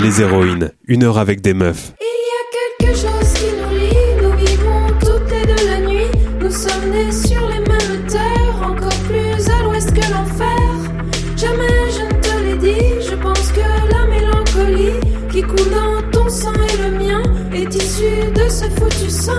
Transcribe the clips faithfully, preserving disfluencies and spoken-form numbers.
Les héroïnes, une heure avec des meufs. Il y a quelque chose qui nous lie, nous vivons toutes les deux la nuit. Nous sommes nés sur les mêmes terres, encore plus à l'ouest que l'enfer. Jamais je ne te l'ai dit, je pense que la mélancolie qui coule dans ton sang et le mien est issue de ce foutu sang.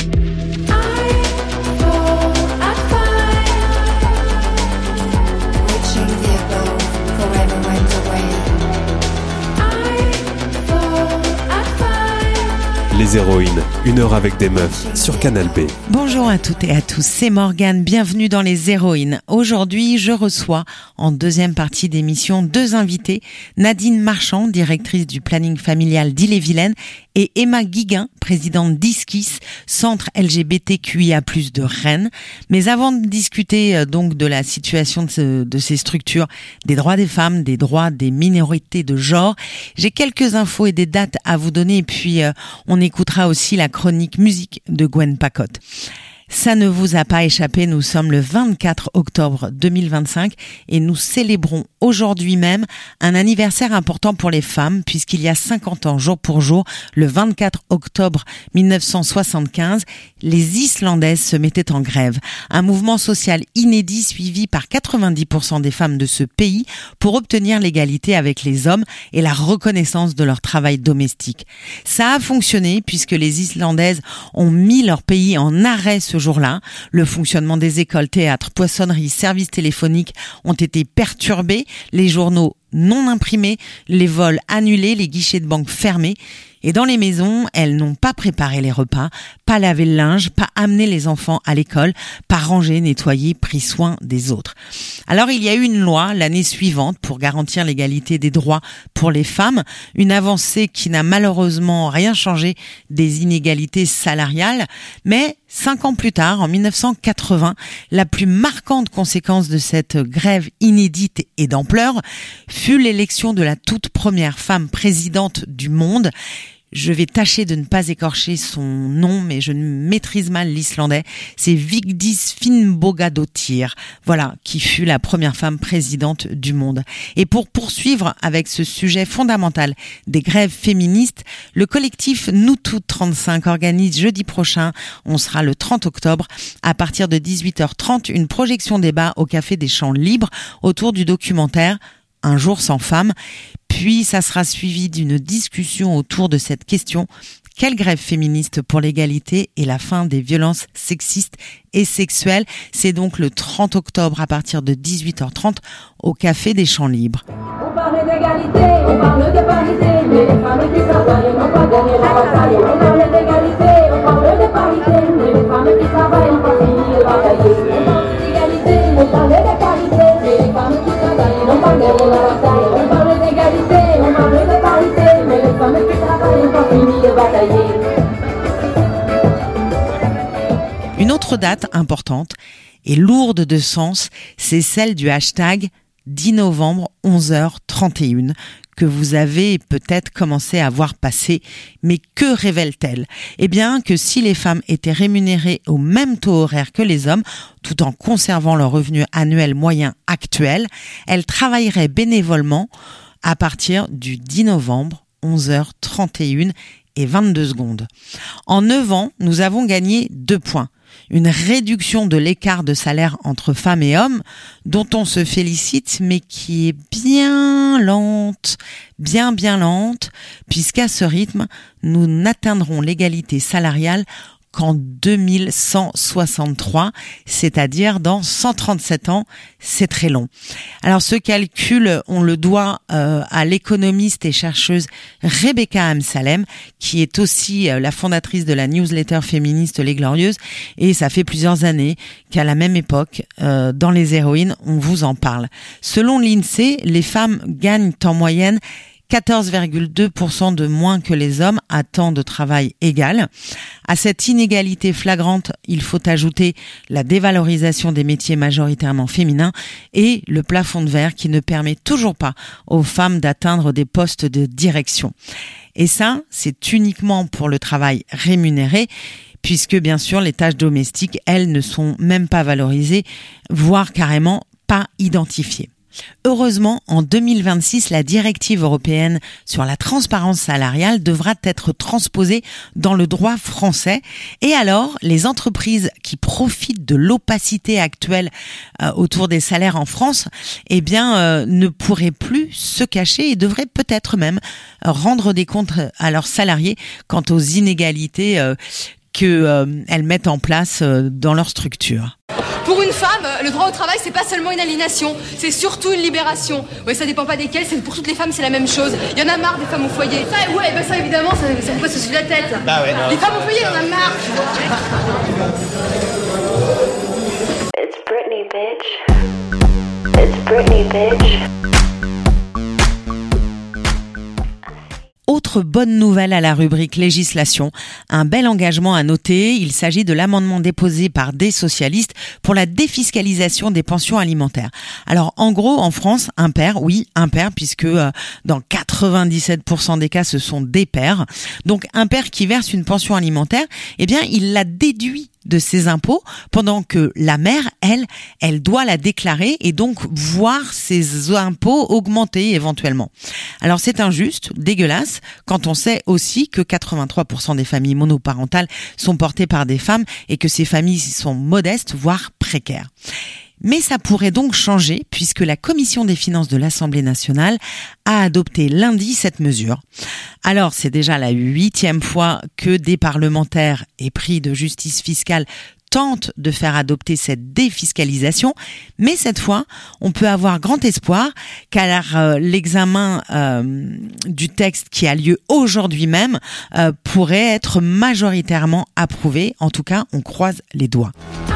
Les héroïnes, une heure avec des meufs sur Canal B. Bonjour à toutes et à tous, c'est Morgane, bienvenue dans Les héroïnes. Aujourd'hui, je reçois en deuxième partie d'émission deux invités, Nadine Marchand, directrice du planning familial d'Ille-et-Vilaine, et Emma Guiguin, présidente d'ISKIS, centre L G B T Q I A plus, de Rennes. Mais avant de discuter euh, donc de la situation de, ce, de ces structures, des droits des femmes, des droits des minorités de genre, j'ai quelques infos et des dates à vous donner, et puis euh, on écoutera aussi la chronique musique de Gwen Pacotte. Ça ne vous a pas échappé, nous sommes le vingt-quatre octobre deux mille vingt-cinq et nous célébrons aujourd'hui même un anniversaire important pour les femmes, puisqu'il y a cinquante ans, jour pour jour, le vingt-quatre octobre mille neuf cent soixante-quinze, les Islandaises se mettaient en grève. Un mouvement social inédit suivi par quatre-vingt-dix pour cent des femmes de ce pays pour obtenir l'égalité avec les hommes et la reconnaissance de leur travail domestique. Ça a fonctionné puisque les Islandaises ont mis leur pays en arrêt ce jour-là. Le fonctionnement des écoles, théâtres, poissonneries, services téléphoniques ont été perturbés, les journaux non imprimés, les vols annulés, les guichets de banque fermés. Et dans les maisons, elles n'ont pas préparé les repas, pas lavé le linge, pas amené les enfants à l'école, pas rangé, nettoyé, pris soin des autres. Alors il y a eu une loi l'année suivante pour garantir l'égalité des droits pour les femmes, une avancée qui n'a malheureusement rien changé des inégalités salariales, mais cinq ans plus tard, en mille neuf cent quatre-vingts, la plus marquante conséquence de cette grève inédite et d'ampleur fut l'élection de la toute première femme présidente du monde. Je vais tâcher de ne pas écorcher son nom, mais je maîtrise mal l'islandais. C'est Vigdís Finnbogadóttir, voilà, qui fut la première femme présidente du monde. Et pour poursuivre avec ce sujet fondamental des grèves féministes, le collectif Nous Toutes trente-cinq organise jeudi prochain, on sera le trente octobre, à partir de dix-huit heures trente, une projection débat au Café des Champs Libres autour du documentaire Un jour sans femme. Puis ça sera suivi d'une discussion autour de cette question: quelle grève féministe pour l'égalité et la fin des violences sexistes et sexuelles? C'est donc le trente octobre à partir de dix-huit heures trente au Café des Champs Libres. On parle d'égalité, on parle de parité, mais les femmes qui travaillent n'ont pas gagné la bataille. On parle d'égalité, on parle de parité, mais les femmes qui travaillent n'ont pas fini de batailler. On parle d'égalité, on parle de parité, mais les femmes qui travaillent n'ont pas gagné la bataille. On parle d'égalité, on parle de parité, mais les femmes qui travaillent n'ont pas fini de batailler. Une autre date importante et lourde de sens, c'est celle du hashtag dix novembre onze heures trente et une que vous avez peut-être commencé à voir passer. Mais que révèle-t-elle? Eh bien, que si les femmes étaient rémunérées au même taux horaire que les hommes, tout en conservant leur revenu annuel moyen actuel, elles travailleraient bénévolement à partir du dix novembre onze heures trente et une et vingt-deux secondes. En neuf ans, nous avons gagné deux points. Une réduction de l'écart de salaire entre femmes et hommes dont on se félicite, mais qui est bien lente, bien bien lente, puisqu'à ce rythme, nous n'atteindrons l'égalité salariale qu'en deux mille cent soixante-trois, c'est-à-dire dans cent trente-sept ans. C'est très long. Alors ce calcul, on le doit euh, à l'économiste et chercheuse Rebecca Amsalem, qui est aussi euh, la fondatrice de la newsletter féministe Les Glorieuses, et ça fait plusieurs années qu'à la même époque, euh, dans Les héroïnes, on vous en parle. Selon l'INSEE, les femmes gagnent en moyenne quatorze virgule deux pour cent de moins que les hommes à temps de travail égal. À cette inégalité flagrante, il faut ajouter la dévalorisation des métiers majoritairement féminins et le plafond de verre qui ne permet toujours pas aux femmes d'atteindre des postes de direction. Et ça, c'est uniquement pour le travail rémunéré, puisque bien sûr les tâches domestiques, elles, ne sont même pas valorisées, voire carrément pas identifiées. Heureusement, en deux mille vingt-six, la directive européenne sur la transparence salariale devra être transposée dans le droit français. Et alors, les entreprises qui profitent de l'opacité actuelle euh, autour des salaires en France, eh bien, euh, ne pourraient plus se cacher et devraient peut-être même rendre des comptes à leurs salariés quant aux inégalités euh, qu'elles euh, mettent en place euh, dans leur structure. Pour une femme, le droit au travail, c'est pas seulement une aliénation, c'est surtout une libération. Ouais, ça dépend pas desquelles, c'est pour toutes les femmes, c'est la même chose. Il y en a marre des femmes au foyer. Ça, ouais, bah ça évidemment, ça, ça me passe au-dessus de la tête. Bah ouais. Les femmes au foyer, il y en a marre. It's Britney, bitch. It's Britney, bitch. Autre bonne nouvelle à la rubrique législation, un bel engagement à noter, il s'agit de l'amendement déposé par des socialistes pour la défiscalisation des pensions alimentaires. Alors en gros, en France, un père, oui, un père, puisque euh, dans quatre-vingt-dix-sept pour cent des cas, ce sont des pères. Donc un père qui verse une pension alimentaire, eh bien il la déduit de ses impôts, pendant que la mère, elle, elle doit la déclarer et donc voir ses impôts augmenter éventuellement. Alors c'est injuste, dégueulasse, quand on sait aussi que quatre-vingt-trois pour cent des familles monoparentales sont portées par des femmes et que ces familles sont modestes, voire précaires. Mais ça pourrait donc changer puisque la Commission des finances de l'Assemblée nationale a adopté lundi cette mesure. Alors, c'est déjà la huitième fois que des parlementaires épris de justice fiscale tentent de faire adopter cette défiscalisation, mais cette fois, on peut avoir grand espoir car euh, l'examen euh, du texte qui a lieu aujourd'hui même euh, pourrait être majoritairement approuvé. En tout cas, on croise les doigts.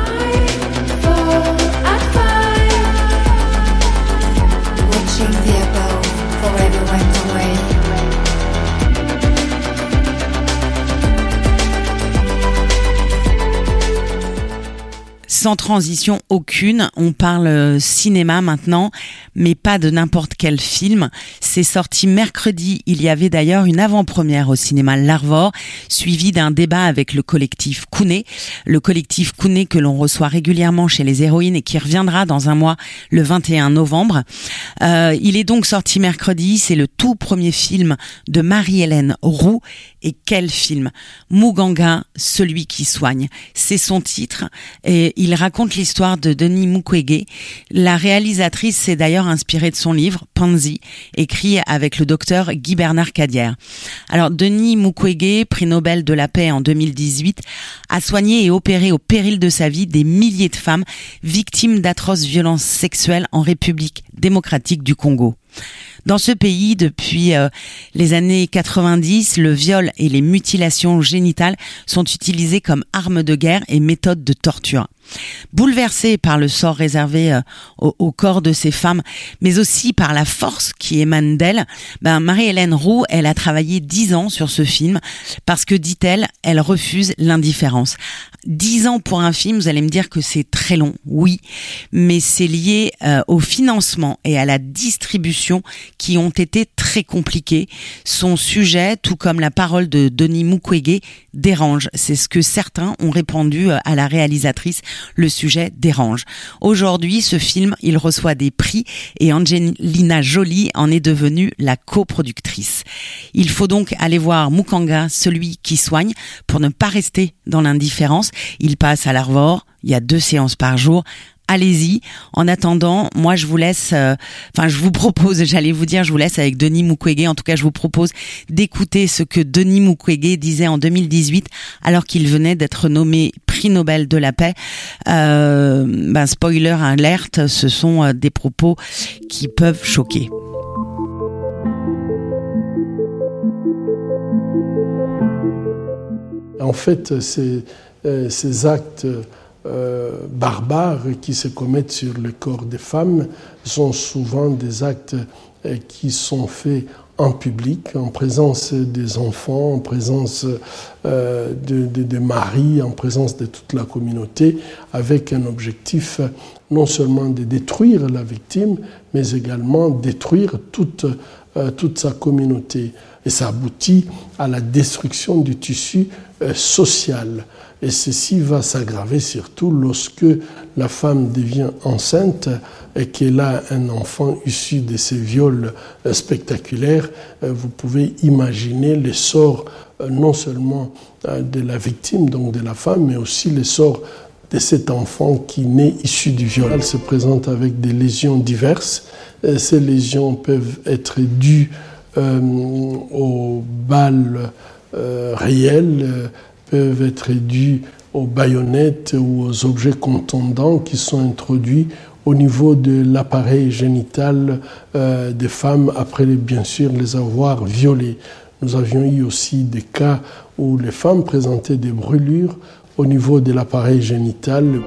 Sans transition aucune, on parle cinéma maintenant, mais pas de n'importe quel film. C'est sorti mercredi, il y avait d'ailleurs une avant-première au cinéma L'Arvor, suivie d'un débat avec le collectif Kouné. Le collectif Kouné que l'on reçoit régulièrement chez les héroïnes et qui reviendra dans un mois, le vingt et un novembre. Euh, il est donc sorti mercredi, c'est le tout premier film de Marie-Hélène Roux. Et quel film! Muganga, celui qui soigne. C'est son titre et il raconte l'histoire de Denis Mukwege. La réalisatrice s'est d'ailleurs inspirée de son livre, Pansy, écrit avec le docteur Guy Bernard Cadière. Alors, Denis Mukwege, prix Nobel de la paix en deux mille dix-huit, a soigné et opéré au péril de sa vie des milliers de femmes victimes d'atroces violences sexuelles en République démocratique du Congo. Dans ce pays, depuis euh, les années quatre-vingt-dix, le viol et les mutilations génitales sont utilisés comme armes de guerre et méthodes de torture. Bouleversée par le sort réservé euh, au, au corps de ces femmes, mais aussi par la force qui émane d'elles, ben Marie-Hélène Roux, elle a travaillé dix ans sur ce film parce que, dit-elle, elle refuse l'indifférence. Dix ans pour un film, vous allez me dire que c'est très long, oui, mais c'est lié euh, au financement et à la distribution qui ont été très compliqués. Son sujet, tout comme la parole de Denis Mukwege, dérange. C'est ce que certains ont répondu à la réalisatrice. Le sujet dérange. Aujourd'hui, ce film, il reçoit des prix et Angelina Jolie en est devenue la coproductrice. Il faut donc aller voir Muganga, celui qui soigne, pour ne pas rester dans l'indifférence. Il passe à l'Arvor. Il y a deux séances par jour. Allez-y. En attendant, moi je vous laisse, euh, enfin je vous propose, j'allais vous dire, je vous laisse avec Denis Mukwege. En tout cas, je vous propose d'écouter ce que Denis Mukwege disait en deux mille dix-huit, alors qu'il venait d'être nommé prix Nobel de la paix. Euh, ben spoiler alerte, ce sont euh, des propos qui peuvent choquer. En fait, ces, euh, ces actes Euh, barbares qui se commettent sur le corps des femmes sont souvent des actes euh, qui sont faits en public, en présence des enfants, en présence euh, de, de, de maris, en présence de toute la communauté, avec un objectif non seulement de détruire la victime, mais également détruire toute, euh, toute sa communauté. Et ça aboutit à la destruction du tissu euh, social. Et ceci va s'aggraver surtout lorsque la femme devient enceinte et qu'elle a un enfant issu de ces viols spectaculaires. Vous pouvez imaginer les sorts non seulement de la victime, donc de la femme, mais aussi les sorts de cet enfant qui naît issu du viol. Elle se présente avec des lésions diverses. Ces lésions peuvent être dues euh, aux balles euh, réelles, euh, peuvent être dues aux baïonnettes ou aux objets contondants qui sont introduits au niveau de l'appareil génital euh, des femmes après, bien sûr, les avoir violées. Nous avions eu aussi des cas où les femmes présentaient des brûlures au niveau de l'appareil génital.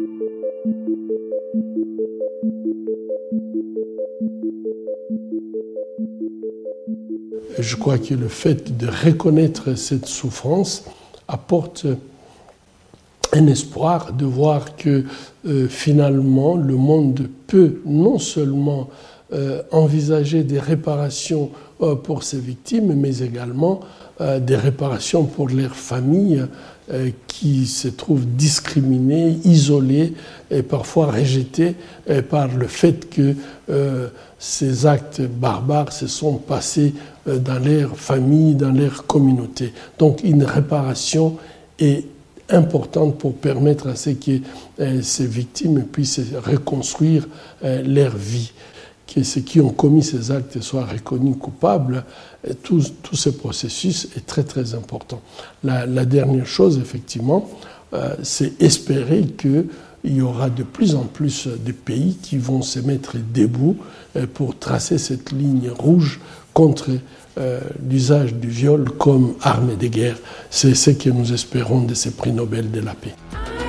Je crois que le fait de reconnaître cette souffrance apporte un espoir de voir que euh, finalement le monde peut non seulement euh, envisager des réparations euh, pour ces victimes, mais également euh, des réparations pour leurs familles euh, qui se trouvent discriminées, isolées et parfois rejetées euh, par le fait que euh, ces actes barbares se sont passés euh, dans leur famille, dans leur communauté. Donc une réparation est importante pour permettre à ce que euh, ces victimes puissent reconstruire euh, leur vie, que ceux qui ont commis ces actes soient reconnus coupables. Et tout, tout ce processus est très très important. La, la dernière chose, effectivement, euh, c'est espérer qu'il y aura de plus en plus de pays qui vont se mettre debout euh, pour tracer cette ligne rouge contre Euh, l'usage du viol comme arme de guerre. C'est ce que nous espérons de ces prix Nobel de la paix.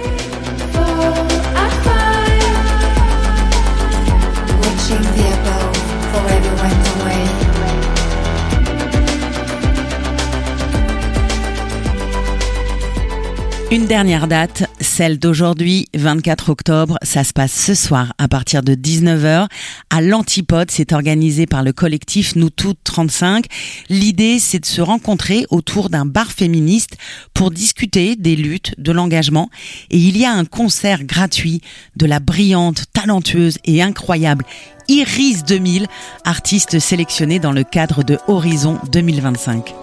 Une dernière date, celle d'aujourd'hui, vingt-quatre octobre. Ça se passe ce soir à partir de dix-neuf heures à l'Antipode. C'est organisé par le collectif Nous Toutes trente-cinq. L'idée, c'est de se rencontrer autour d'un bar féministe pour discuter des luttes, de l'engagement. Et il y a un concert gratuit de la brillante, talentueuse et incroyable Iris deux mille, artiste sélectionnée dans le cadre de Horizon deux mille vingt-cinq.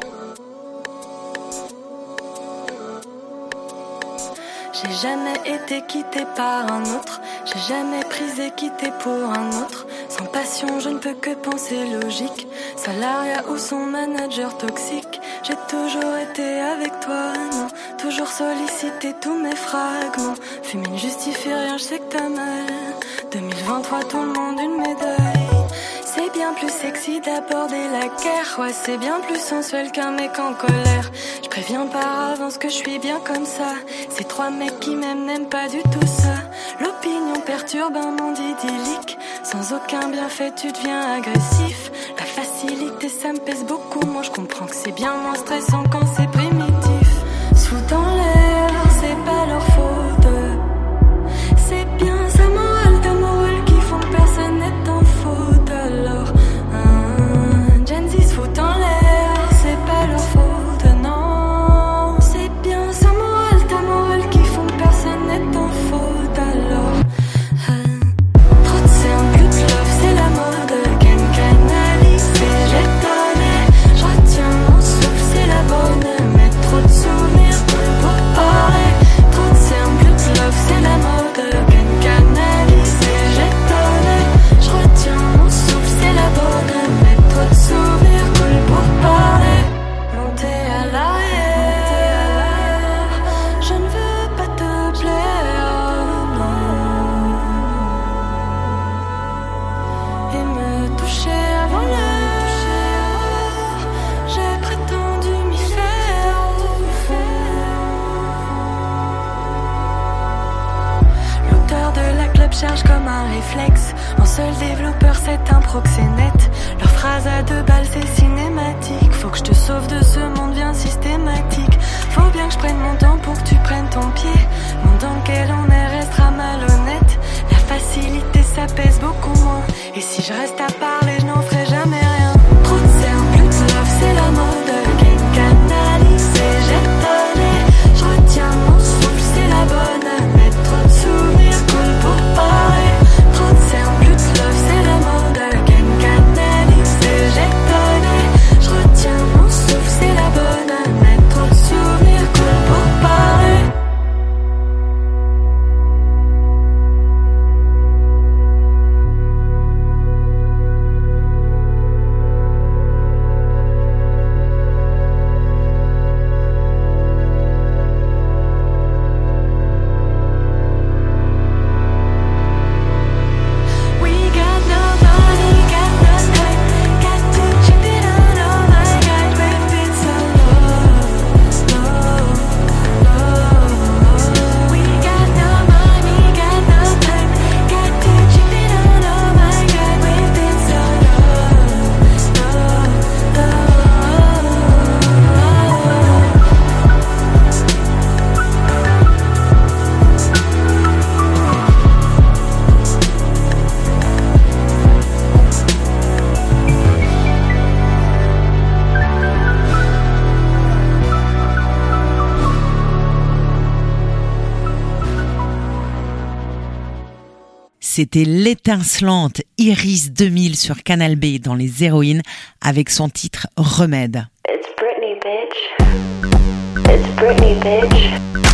J'ai jamais été quittée par un autre, j'ai jamais pris et quitté pour un autre. Sans passion, je ne peux que penser logique. Salariat ou son manager toxique. J'ai toujours été avec toi, non. Toujours sollicité tous mes fragments. Fumer ne justifie rien, je sais que t'as mal. deux mille vingt-trois, tout le monde une médaille. C'est bien plus sexy d'aborder la guerre. Ouais, c'est bien plus sensuel qu'un mec en colère. Je préviens par avance que je suis bien comme ça. Ces trois mecs qui m'aiment n'aiment pas du tout ça. L'opinion perturbe un monde idyllique. Sans aucun bienfait, tu deviens agressif. La facilité, ça me pèse beaucoup. Moi, je comprends que c'est bien moins stressant quand c'est primitif. Sous dans l'air, c'est pas leur faute. C'est bien sa morale, ta morale qui font que personne n'est en faute. Alors, un Gen Z se fout en l'air, c'est pas leur faute, non. C'est bien sa morale, ta morale qui font que personne n'est en faute. Alors, un trop de cernes, plus de love, c'est la mode. Ken canalisé, j'étonne, je retiens mon souffle, c'est la bonne. Mais trop de souvenirs pour parler. Trop de cernes, plus de love, c'est la mode. Ken canalisé, j'étonne, je retiens mon souffle, c'est la bonne. Mais trop de souvenirs coulent pour parler. Monter à l'arrière, je ne veux pas te plaire, non. Et me toucher avant l'heure, j'ai prétendu m'y faire. L'auteur de la club charge comme un réflexe. Mon seul développeur, c'est un proxénète. Leur phrase à deux balles, c'est cinématique. Faut que je te sauve de ce monde bien systématique. Faut bien que je prenne mon temps pour que tu prennes ton pied. Monde dans lequel on est restera malhonnête. La facilité, ça pèse beaucoup moins. Et si je reste à parler, je n'en ferai jamais rien. Trop de cernes, plus de love, c'est la mode. Ken canalisé, j'étonne, je retiens mon souffle. C'était l'étincelante Iris deux mille sur Canal B dans Les Héroïnes avec son titre Remède. It's Britney, bitch. It's Britney, bitch.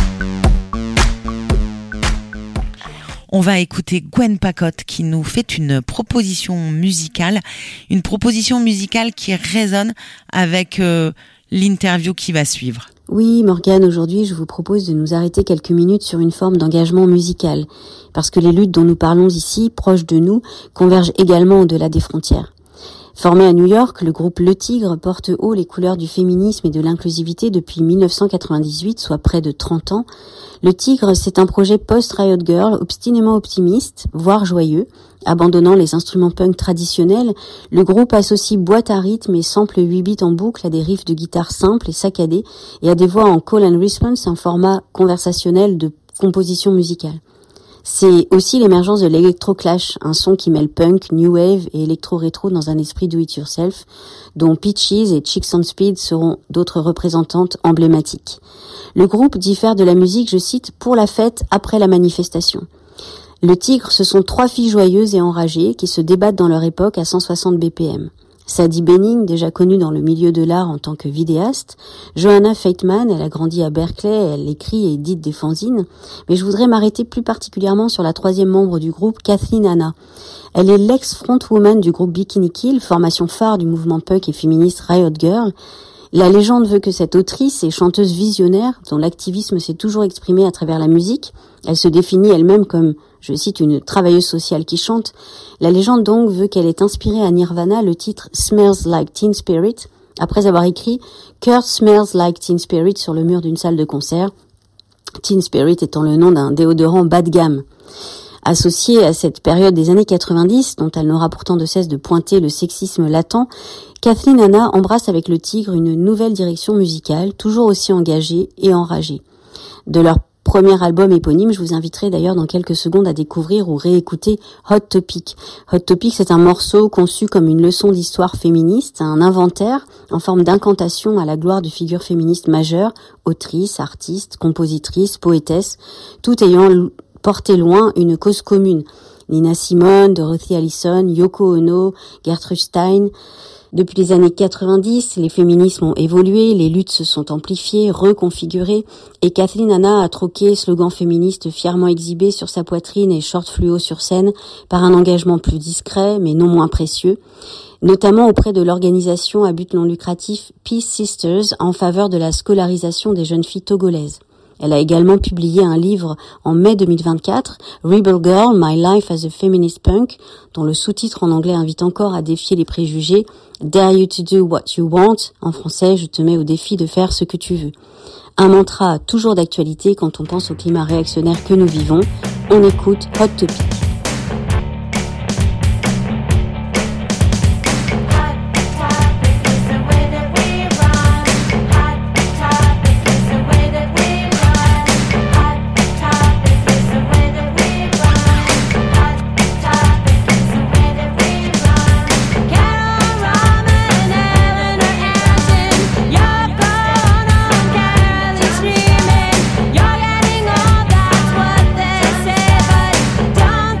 On va écouter Gwen Pacotte qui nous fait une proposition musicale, une proposition musicale qui résonne avec euh, l'interview qui va suivre. Oui, Morgane, aujourd'hui, je vous propose de nous arrêter quelques minutes sur une forme d'engagement musical, parce que les luttes dont nous parlons ici, proches de nous, convergent également au-delà des frontières. Formé à New York, le groupe Le Tigre porte haut les couleurs du féminisme et de l'inclusivité depuis dix-neuf cent quatre-vingt-dix-huit, soit près de trente ans. Le Tigre, c'est un projet post-Riot Girl obstinément optimiste, voire joyeux. Abandonnant les instruments punk traditionnels, le groupe associe boîte à rythme et sample huit bits en boucle à des riffs de guitare simples et saccadés et à des voix en call and response, un format conversationnel de composition musicale. C'est aussi l'émergence de l'Electro-Clash, un son qui mêle punk, new wave et électro-rétro dans un esprit do-it-yourself, dont Peaches et Chicks on Speed seront d'autres représentantes emblématiques. Le groupe diffère de la musique, je cite, pour la fête après la manifestation. Le Tigre, ce sont trois filles joyeuses et enragées qui se débattent dans leur époque à cent soixante B P M. Sadie Benning, déjà connue dans le milieu de l'art en tant que vidéaste. Johanna Feitman, elle a grandi à Berkeley, elle écrit et édite des fanzines. Mais je voudrais m'arrêter plus particulièrement sur la troisième membre du groupe, Kathleen Hanna. Elle est l'ex-frontwoman du groupe Bikini Kill, formation phare du mouvement punk et féministe Riot Girl. La légende veut que cette autrice et chanteuse visionnaire, dont l'activisme s'est toujours exprimé à travers la musique, elle se définit elle-même comme, je cite, une travailleuse sociale qui chante. La légende donc veut qu'elle ait inspiré à Nirvana le titre Smells Like Teen Spirit, après avoir écrit Kurt Smells Like Teen Spirit sur le mur d'une salle de concert, Teen Spirit étant le nom d'un déodorant bas de gamme. Associée à cette période des années quatre-vingt-dix, dont elle n'aura pourtant de cesse de pointer le sexisme latent, Kathleen Hanna embrasse avec le Tigre une nouvelle direction musicale, toujours aussi engagée et enragée. De leur premier album éponyme, je vous inviterai d'ailleurs dans quelques secondes à découvrir ou réécouter Hot Topic. Hot Topic, c'est un morceau conçu comme une leçon d'histoire féministe, un inventaire en forme d'incantation à la gloire de figures féministes majeures, autrices, artistes, compositrices, poétesses, tout ayant porté loin une cause commune. Nina Simone, Dorothy Allison, Yoko Ono, Gertrude Stein. Depuis les années quatre-vingt-dix, les féminismes ont évolué, les luttes se sont amplifiées, reconfigurées, et Kathleen Hanna a troqué slogan féministe fièrement exhibé sur sa poitrine et short fluo sur scène par un engagement plus discret, mais non moins précieux, notamment auprès de l'organisation à but non lucratif Peace Sisters en faveur de la scolarisation des jeunes filles togolaises. Elle a également publié un livre en mai deux mille vingt-quatre, Rebel Girl, My Life as a Feminist Punk, dont le sous-titre en anglais invite encore à défier les préjugés, Dare you to do what you want, en français, je te mets au défi de faire ce que tu veux. Un mantra toujours d'actualité quand on pense au climat réactionnaire que nous vivons. On écoute Hot Topic. You're getting all that's what they say, but don't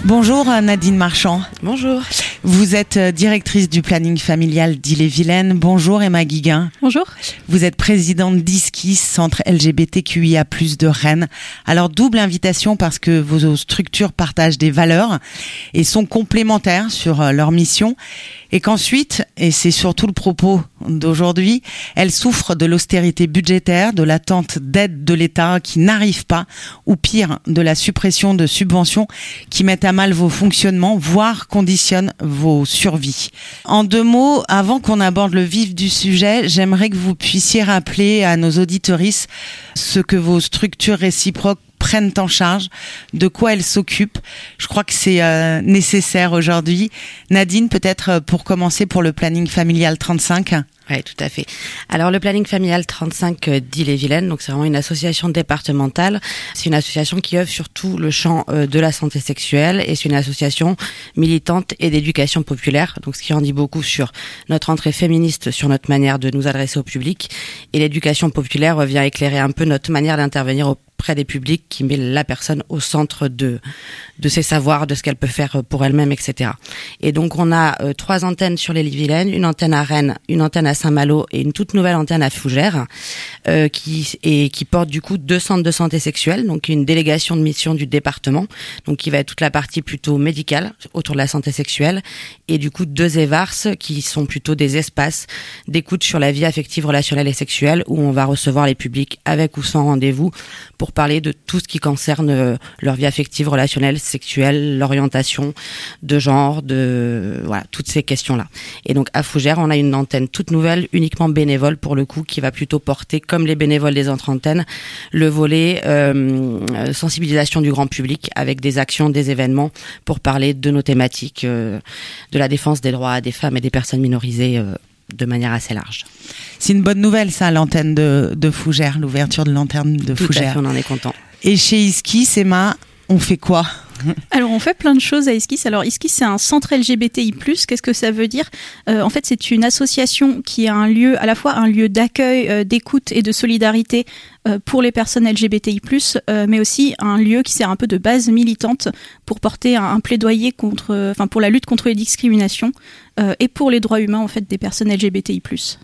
Bonjour Nadine Marchand. Bonjour. Vous êtes directrice du planning familial d'Ille-et-Vilaine. Bonjour Emma Guiguin. Bonjour. Vous êtes présidente d'ISKIS, centre L G B T Q I A plus, de Rennes. Alors double invitation parce que vos structures partagent des valeurs et sont complémentaires sur leur mission. Et qu'ensuite, et c'est surtout le propos d'aujourd'hui, elles souffrent de l'austérité budgétaire, de l'attente d'aide de l'État qui n'arrive pas, ou pire, de la suppression de subventions qui mettent à mal vos fonctionnements, voire conditionnent vos survies. En deux mots, avant qu'on aborde le vif du sujet, j'aimerais que vous puissiez rappeler à nos auditorices ce que vos structures réciproques prennent en charge, de quoi elles s'occupent. Je crois que c'est euh, nécessaire aujourd'hui. Nadine, peut-être pour commencer pour le planning familial trente-cinq. Oui, tout à fait. Alors le planning familial trente-cinq d'Ille-et-Vilaine, donc c'est vraiment une association départementale. C'est une association qui œuvre sur tout le champ euh, de la santé sexuelle et c'est une association militante et d'éducation populaire. Donc ce qui en dit beaucoup sur notre entrée féministe, sur notre manière de nous adresser au public. Et l'éducation populaire vient éclairer un peu notre manière d'intervenir auprès des publics qui met la personne au centre de de ses savoirs, de ce qu'elle peut faire pour elle-même, et cetera. Et donc on a euh, trois antennes sur l'Ille-et-Vilaine, une antenne à Rennes, une antenne à Saint-Malo et une toute nouvelle antenne à Fougères, euh, qui et qui porte du coup deux centres de santé sexuelle, donc une délégation de mission du département, donc qui va être toute la partie plutôt médicale autour de la santé sexuelle, et du coup deux EVARS qui sont plutôt des espaces d'écoute sur la vie affective, relationnelle et sexuelle, où on va recevoir les publics avec ou sans rendez-vous pour parler de tout ce qui concerne euh, leur vie affective, relationnelle, sexuelle, l'orientation de genre, de voilà, toutes ces questions-là. Et donc à Fougères, on a une antenne toute nouvelle, uniquement bénévole pour le coup, qui va plutôt porter, comme les bénévoles des autres antennes, le volet euh, sensibilisation du grand public avec des actions, des événements pour parler de nos thématiques, euh, de la défense des droits des femmes et des personnes minorisées euh, de manière assez large. C'est une bonne nouvelle, ça, l'antenne de, de Fougères, l'ouverture de l'antenne de Fougères. Tout à fait, on en est content. Et chez ISKIS, Emma, on fait quoi ? Alors on fait plein de choses à ISKIS. Alors ISKIS, c'est un centre L G B T I plus. Qu'est-ce que ça veut dire ? euh, En fait, c'est une association qui a un lieu, à la fois un lieu d'accueil, euh, d'écoute et de solidarité euh, pour les personnes L G B T I plus, euh, mais aussi un lieu qui sert un peu de base militante pour porter un, un plaidoyer contre, euh, enfin pour la lutte contre les discriminations euh, et pour les droits humains en fait des personnes L G B T I plus.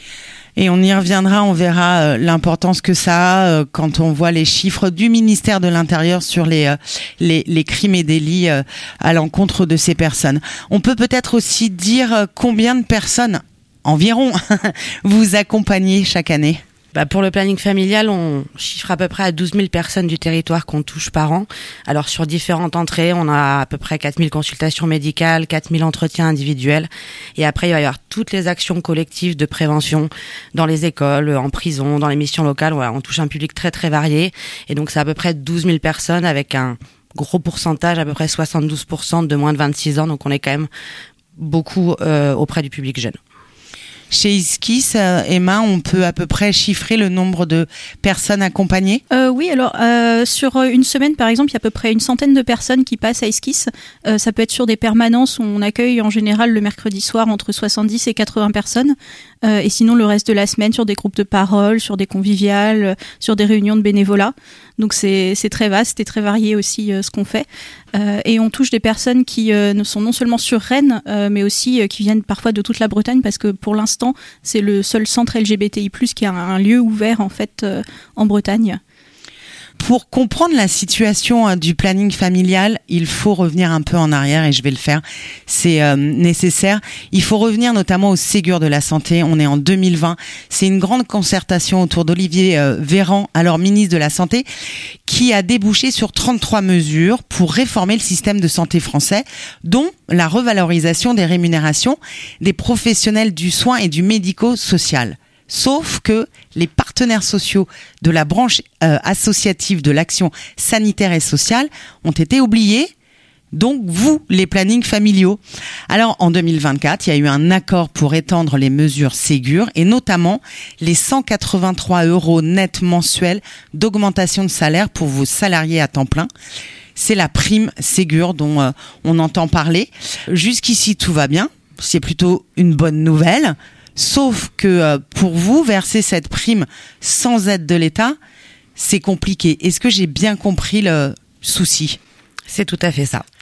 Et on y reviendra, on verra euh, l'importance que ça a euh, quand on voit les chiffres du ministère de l'Intérieur sur les euh, les, les crimes et délits euh, à l'encontre de ces personnes. On peut peut-être aussi dire euh, combien de personnes environ vous accompagnez chaque année ? Bah pour le planning familial, on chiffre à peu près à douze mille personnes du territoire qu'on touche par an. Alors sur différentes entrées, on a à peu près quatre mille consultations médicales, quatre mille entretiens individuels. Et après, il va y avoir toutes les actions collectives de prévention dans les écoles, en prison, dans les missions locales. Voilà, on touche un public très très varié. Et donc c'est à peu près douze mille personnes avec un gros pourcentage, à peu près soixante-douze pour cent de moins de vingt-six ans. Donc on est quand même beaucoup euh, auprès du public jeune. Chez ISKIS, euh, Emma, on peut à peu près chiffrer le nombre de personnes accompagnées ? euh, Oui, alors euh, sur une semaine, par exemple, il y a à peu près une centaine de personnes qui passent à ISKIS. Euh, ça peut être sur des permanences où on accueille en général le mercredi soir entre soixante-dix et quatre-vingts personnes. Euh, et sinon, le reste de la semaine sur des groupes de parole, sur des conviviales, sur des réunions de bénévolat. Donc c'est, c'est très vaste et très varié aussi euh, ce qu'on fait. Euh, et on touche des personnes qui euh, ne sont non seulement sur Rennes, euh, mais aussi euh, qui viennent parfois de toute la Bretagne, parce que pour l'instant, c'est le seul centre L G B T I plus, qui a un, un lieu ouvert en fait euh, en Bretagne. Pour comprendre la situation du planning familial, il faut revenir un peu en arrière et je vais le faire. C'est euh, nécessaire. Il faut revenir notamment au Ségur de la santé. On est en deux mille vingt. C'est une grande concertation autour d'Olivier euh, Véran, alors ministre de la Santé, qui a débouché sur trente-trois mesures pour réformer le système de santé français, dont la revalorisation des rémunérations des professionnels du soin et du médico-social. Sauf que les partenaires sociaux de la branche euh, associative de l'action sanitaire et sociale ont été oubliés, donc vous, les plannings familiaux. Alors en deux mille vingt-quatre, il y a eu un accord pour étendre les mesures Ségur et notamment les cent quatre-vingt-trois euros net mensuels d'augmentation de salaire pour vos salariés à temps plein. C'est la prime Ségur dont euh, on entend parler. Jusqu'ici, tout va bien. C'est plutôt une bonne nouvelle. Sauf que euh, pour vous, verser cette prime sans aide de l'État, c'est compliqué. Est-ce que j'ai bien compris le souci ? C'est tout à fait ça.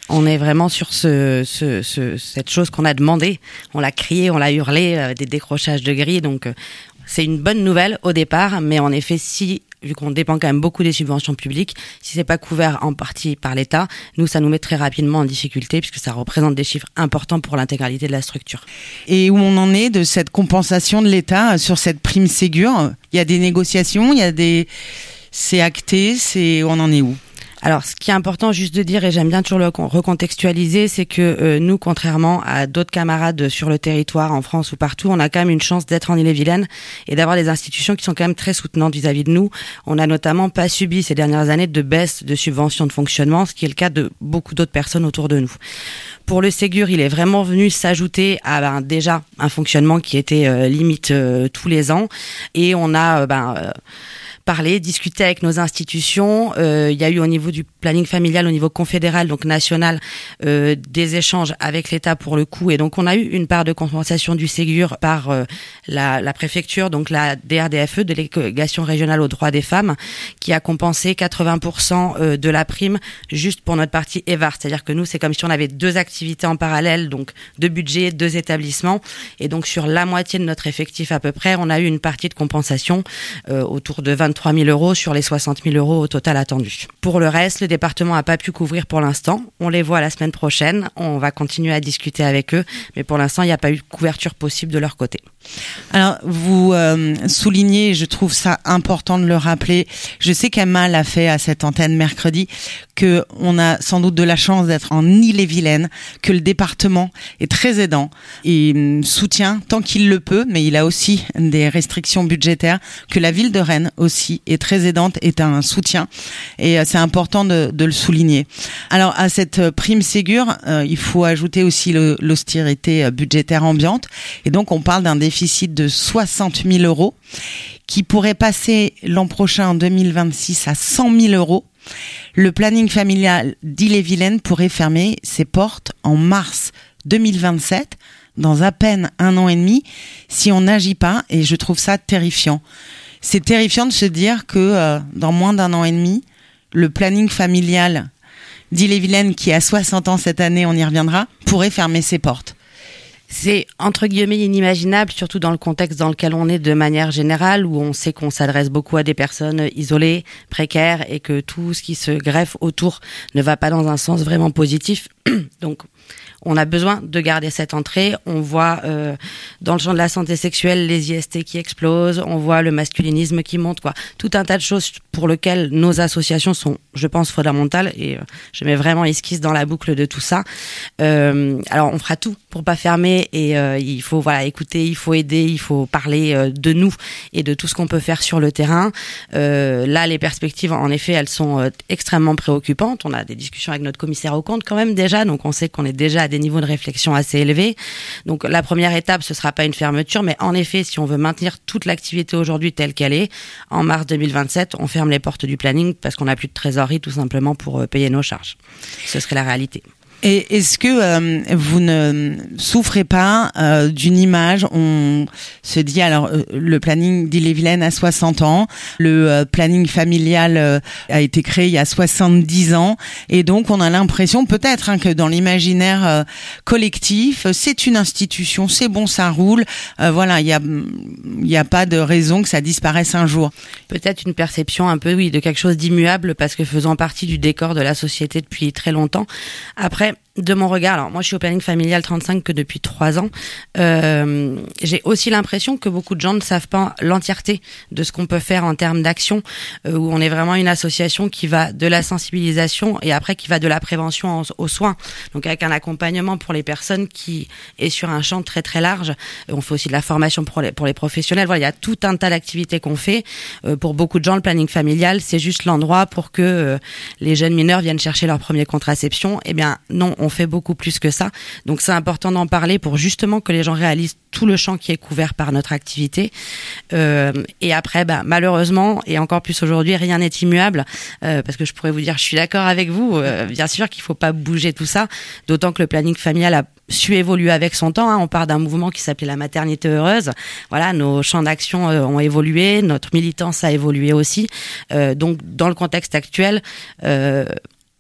On est vraiment sur ce, ce, ce cette chose qu'on a demandé. On l'a crié, on l'a hurlé, euh, des décrochages de grilles. Donc euh, c'est une bonne nouvelle au départ, mais en effet, si vu qu'on dépend quand même beaucoup des subventions publiques, si c'est pas couvert en partie par l'État, nous ça nous met très rapidement en difficulté puisque ça représente des chiffres importants pour l'intégralité de la structure. Et où on en est de cette compensation de l'État sur cette prime Ségur? Il y a des négociations, il y a des, c'est acté, c'est, on en est où? Alors, ce qui est important juste de dire, et j'aime bien toujours le recontextualiser, c'est que euh, nous, contrairement à d'autres camarades sur le territoire, en France ou partout, on a quand même une chance d'être en Ille-et-Vilaine et d'avoir des institutions qui sont quand même très soutenantes vis-à-vis de nous. On n'a notamment pas subi ces dernières années de baisse de subventions de fonctionnement, ce qui est le cas de beaucoup d'autres personnes autour de nous. Pour le Ségur, il est vraiment venu s'ajouter à ben, déjà un fonctionnement qui était euh, limite euh, tous les ans, et on a... Euh, ben, euh, parler, discuter avec nos institutions. Euh, il y a eu au niveau du planning familial, au niveau confédéral, donc national, euh, des échanges avec l'État pour le coup. Et donc, on a eu une part de compensation du Ségur par euh, la, la préfecture, donc la D R D F E, délégation régionale aux droits des femmes, qui a compensé quatre-vingts pour cent de la prime juste pour notre partie E V A R. C'est-à-dire que nous, c'est comme si on avait deux activités en parallèle, donc deux budgets, deux établissements. Et donc, sur la moitié de notre effectif à peu près, on a eu une partie de compensation euh, autour de vingt-trois mille euros sur les soixante mille euros au total attendus. Pour le reste, le département n'a pas pu couvrir pour l'instant. On les voit la semaine prochaine. On va continuer à discuter avec eux. Mais pour l'instant, il n'y a pas eu de couverture possible de leur côté. Alors, vous euh, soulignez, je trouve ça important de le rappeler, je sais qu'Emma l'a fait à cette antenne mercredi, que on a sans doute de la chance d'être en Ille-et-Vilaine, que le département est très aidant et euh, soutient tant qu'il le peut, mais il a aussi des restrictions budgétaires, que la ville de Rennes aussi est très aidante, est un soutien, et euh, c'est important de, de le souligner. Alors, à cette prime Ségur, euh, il faut ajouter aussi le, l'austérité budgétaire ambiante, et donc on parle d'un déficit de soixante mille euros qui pourrait passer l'an prochain en deux mille vingt-six à cent mille euros. Le planning familial d'Ille-et-Vilaine pourrait fermer ses portes en mars deux mille vingt-sept, dans à peine un an et demi, si on n'agit pas, et je trouve ça terrifiant. C'est terrifiant de se dire que euh, dans moins d'un an et demi, le planning familial d'Ille-et-Vilaine, qui a soixante ans cette année, on y reviendra, pourrait fermer ses portes. C'est entre guillemets inimaginable, surtout dans le contexte dans lequel on est de manière générale, où on sait qu'on s'adresse beaucoup à des personnes isolées, précaires, et que tout ce qui se greffe autour ne va pas dans un sens vraiment positif. Donc, on a besoin de garder cette entrée. On voit euh, dans le champ de la santé sexuelle les I S T qui explosent, on voit le masculinisme qui monte, quoi. Tout un tas de choses pour lesquelles nos associations sont, je pense, fondamentales. Et euh, je mets vraiment esquisse dans la boucle de tout ça. Euh, alors, on fera tout pour pas fermer. Et euh, il faut voilà écouter, il faut aider, il faut parler euh, de nous et de tout ce qu'on peut faire sur le terrain. Euh, là, les perspectives, en effet, elles sont euh, extrêmement préoccupantes. On a des discussions avec notre commissaire aux comptes quand même déjà, donc on sait qu'on est déjà à des niveaux de réflexion assez élevés. Donc la première étape, ce sera pas une fermeture, mais en effet, si on veut maintenir toute l'activité aujourd'hui telle qu'elle est, en mars deux mille vingt-sept, on ferme les portes du planning parce qu'on n'a plus de trésorerie tout simplement pour euh, payer nos charges. Ce serait la réalité. Et est-ce que euh, vous ne souffrez pas euh, d'une image? On se dit, alors euh, le planning d'Ille-et-Vilaine a soixante ans, le euh, planning familial euh, a été créé il y a soixante-dix ans, et donc on a l'impression peut-être hein, que dans l'imaginaire euh, collectif, c'est une institution, c'est bon, ça roule, euh, voilà, il y a il y a pas de raison que ça disparaisse un jour. Peut-être une perception un peu oui de quelque chose d'immuable parce que faisant partie du décor de la société depuis très longtemps. Après, de mon regard, alors moi je suis au planning familial trente-cinq que depuis trois ans, euh, j'ai aussi l'impression que beaucoup de gens ne savent pas l'entièreté de ce qu'on peut faire en termes d'action, euh, où on est vraiment une association qui va de la sensibilisation et après qui va de la prévention aux soins, donc avec un accompagnement pour les personnes qui est sur un champ très très large. On fait aussi de la formation pour les, pour les professionnels, voilà, il y a tout un tas d'activités qu'on fait. Euh, pour beaucoup de gens, le planning familial, c'est juste l'endroit pour que euh, les jeunes mineurs viennent chercher leur première contraception. Eh bien non, on fait beaucoup plus que ça. Donc c'est important d'en parler pour justement que les gens réalisent tout le champ qui est couvert par notre activité. Euh, et après, bah, malheureusement, et encore plus aujourd'hui, rien n'est immuable, euh, parce que je pourrais vous dire, je suis d'accord avec vous, euh, bien sûr qu'il faut pas bouger tout ça, d'autant que le planning familial a su évoluer avec son temps, hein. On part d'un mouvement qui s'appelait la maternité heureuse. Voilà, nos champs d'action euh, ont évolué, notre militance a évolué aussi. Euh, donc, dans le contexte actuel, euh,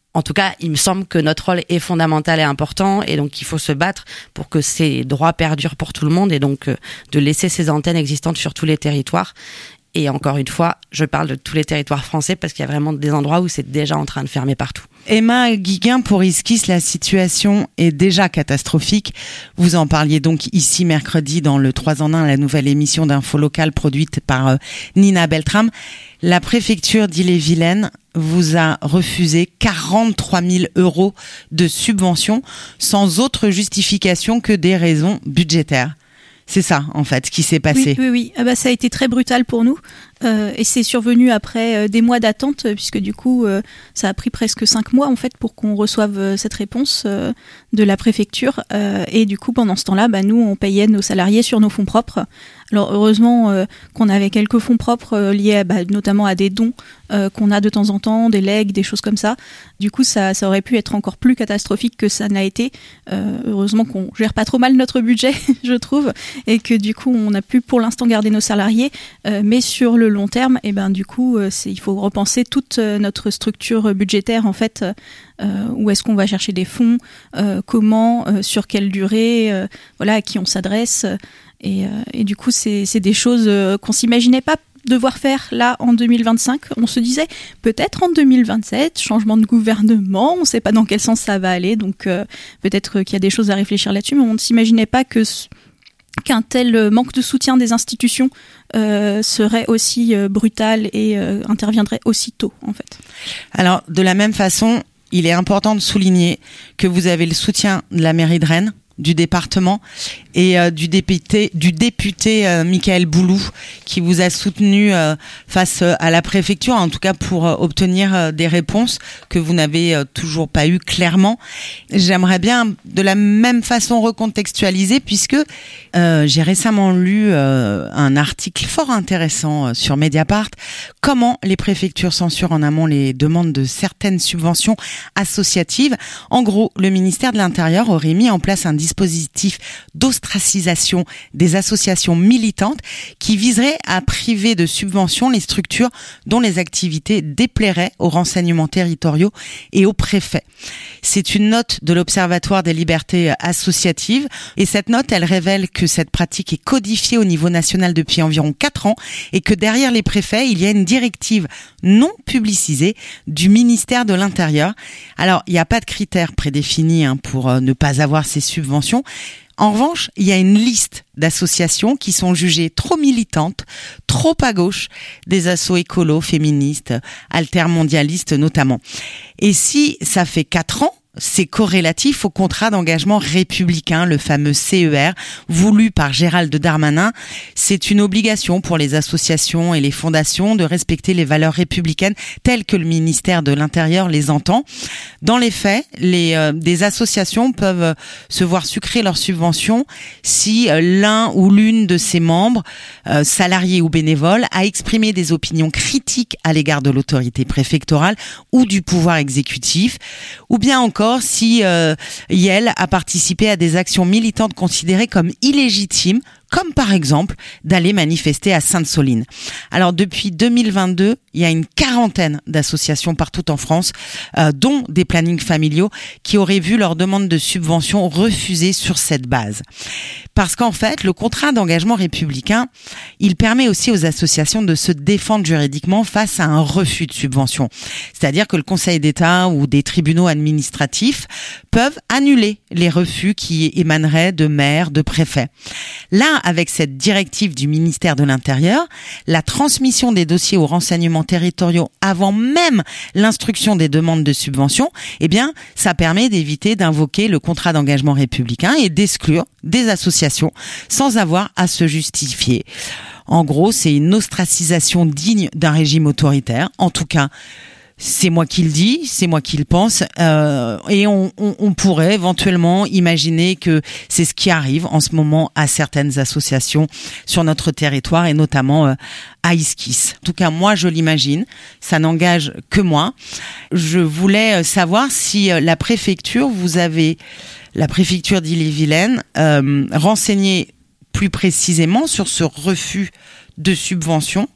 En tout cas, il me semble que notre rôle est fondamental et important, et donc il faut se battre pour que ces droits perdurent pour tout le monde, et donc euh, de laisser ces antennes existantes sur tous les territoires. Et encore une fois, je parle de tous les territoires français parce qu'il y a vraiment des endroits où c'est déjà en train de fermer partout. Emma Guiguin, pour Iskis, la situation est déjà catastrophique. Vous en parliez donc ici mercredi dans le trois en un, la nouvelle émission d'info locale produite par euh, Nina Beltram. La préfecture d'Ille-et-Vilaine vous a refusé quarante-trois mille euros de subventions sans autre justification que des raisons budgétaires. C'est ça, en fait, qui s'est passé. Oui, oui, oui. Ah bah, ça a été très brutal pour nous. Euh, et c'est survenu après euh, des mois d'attente, puisque du coup, euh, ça a pris presque cinq mois, en fait, pour qu'on reçoive euh, cette réponse euh, de la préfecture. Euh, et du coup, pendant ce temps-là, bah, nous, on payait nos salariés sur nos fonds propres. Alors, heureusement euh, qu'on avait quelques fonds propres euh, liés à, bah, notamment à des dons euh, qu'on a de temps en temps, des legs, des choses comme ça. Du coup, ça, ça aurait pu être encore plus catastrophique que ça n'a été. Euh, heureusement qu'on gère pas trop mal notre budget, je trouve, et que du coup, on a pu pour l'instant garder nos salariés. Euh, mais sur le long terme, et ben du coup, euh, c'est, il faut repenser toute euh, notre structure budgétaire en fait. Euh, où est-ce qu'on va chercher des fonds, euh, comment, euh, sur quelle durée, euh, voilà, à qui on s'adresse. Et, euh, et du coup, c'est, c'est des choses euh, qu'on s'imaginait pas devoir faire là en deux mille vingt-cinq. On se disait peut-être en deux mille vingt-sept, changement de gouvernement, on ne sait pas dans quel sens ça va aller, donc euh, peut-être qu'il y a des choses à réfléchir là-dessus, mais on ne s'imaginait pas que qu'un tel manque de soutien des institutions euh, serait aussi euh, brutal et euh, interviendrait aussi tôt, en fait. Alors, de la même façon, il est important de souligner que vous avez le soutien de la mairie de Rennes, du département et euh, du député, du député euh, Michael Boulou, qui vous a soutenu euh, face euh, à la préfecture, en tout cas pour euh, obtenir euh, des réponses que vous n'avez euh, toujours pas eues clairement. J'aimerais bien de la même façon recontextualiser, puisque euh, j'ai récemment lu euh, un article fort intéressant euh, sur Mediapart, comment les préfectures censurent en amont les demandes de certaines subventions associatives. En gros, le ministère de l'Intérieur aurait mis en place un dispositif d'ostracisation des associations militantes qui viserait à priver de subventions les structures dont les activités déplairaient aux renseignements territoriaux et aux préfets. C'est une note de l'Observatoire des libertés associatives, et cette note, elle révèle que cette pratique est codifiée au niveau national depuis environ quatre ans et que derrière les préfets, il y a une directive non publicisée du ministère de l'Intérieur. Alors, il n'y a pas de critères prédéfinis hein, pour euh, ne pas avoir ces subventions. En revanche, il y a une liste d'associations qui sont jugées trop militantes, trop à gauche, des assos écolos, féministes, altermondialistes notamment. Et si ça fait quatre ans, c'est corrélatif au contrat d'engagement républicain, le fameux C E R, voulu par Gérald Darmanin. C'est une obligation pour les associations et les fondations de respecter les valeurs républicaines telles que le ministère de l'Intérieur les entend. Dans les faits, les, euh, des associations peuvent se voir sucrer leurs subventions si euh, l'un ou l'une de ses membres, euh, salariés ou bénévoles, a exprimé des opinions critiques à l'égard de l'autorité préfectorale ou du pouvoir exécutif, ou bien encore si euh, Yel a participé à des actions militantes considérées comme illégitimes, comme par exemple d'aller manifester à Sainte-Soline. Alors depuis deux mille vingt-deux, il y a une quarantaine d'associations partout en France, euh, dont des plannings familiaux, qui auraient vu leur demande de subvention refusée sur cette base. Parce qu'en fait, le contrat d'engagement républicain, il permet aussi aux associations de se défendre juridiquement face à un refus de subvention. C'est-à-dire que le Conseil d'État ou des tribunaux administratifs peuvent annuler les refus qui émaneraient de maires, de préfets. Là, avec cette directive du ministère de l'Intérieur, la transmission des dossiers aux renseignements territoriaux avant même l'instruction des demandes de subvention, eh bien, ça permet d'éviter d'invoquer le contrat d'engagement républicain et d'exclure des associations sans avoir à se justifier. En gros, c'est une ostracisation digne d'un régime autoritaire. En tout cas, c'est moi qui le dis, c'est moi qui le pense, euh, et on, on, on pourrait éventuellement imaginer que c'est ce qui arrive en ce moment à certaines associations sur notre territoire, et notamment euh, à Iskis. En tout cas, moi, je l'imagine. Ça n'engage que moi. Je voulais savoir si la préfecture, vous avez, la préfecture d'Ille-et-Vilaine, euh, renseigné plus précisément sur ce refus de subvention,